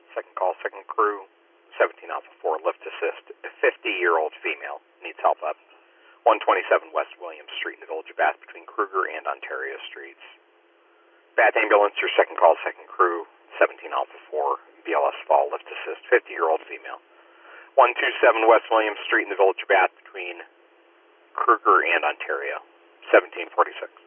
Second call, second crew, 17 Alpha 4, lift assist. A 50-year-old female needs help up. 127 West Williams Street in the Village of Bath between Kruger and Ontario Streets. Bath Ambulance, your second call, second crew, 17 Alpha 4, BLS fall, lift assist, 50-year-old female. 127 West Williams Street in the Village of Bath between Kruger and Ontario, 1746.